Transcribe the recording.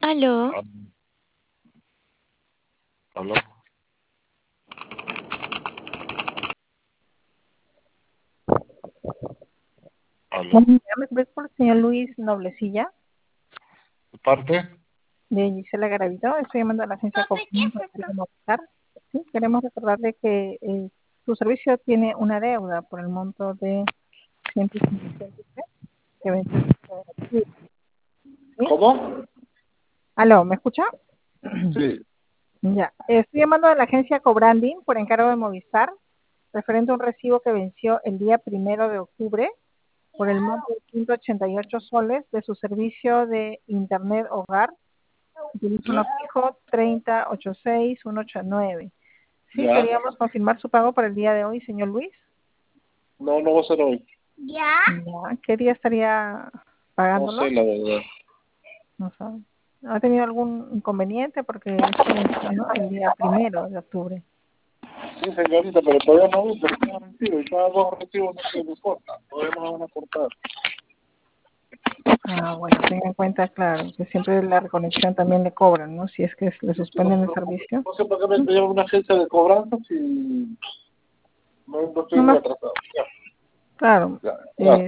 Aló, Al- Aló, aló. Buen día, me comunico con el señor Luis Noblecilla, ¿De parte? de Gisela Garavito. Estoy llamando a la agencia Movistar. Sí, queremos recordarle que su servicio tiene una deuda por el monto de 153 que venció el 15 de octubre. ¿Sí? ¿Cómo? Aló, ¿me escucha? Sí. Ya. Estoy llamando a la agencia Cobranding por encargo de Movistar, referente a un recibo que venció el día 1 de octubre por el monto de 188 soles de su servicio de Internet Hogar. Teléfono ¿Ya? fijo 3086-189. Sí, ¿Ya? queríamos confirmar su pago para el día de hoy, señor Luis. No, no va a ser hoy. Ya, ¿qué día estaría No pagándolo? sé, la verdad. No sabe. ¿Ha tenido algún inconveniente? Porque esto venció, ¿no?, el día 1 de octubre. Sí, señorita, pero todavía no vi, pero no recibo. Y cada dos recibos no se me corta. Todavía no me van a cortar. Ah, bueno, tenga en cuenta, claro, que siempre la reconexión también le cobran, ¿no? Si es que le Usted no se suspenden el preocupe. servicio. No sé por qué me lleva una agencia de cobranzas y no estoy No muy más, atrasado. Ya, claro, ya. Gracias.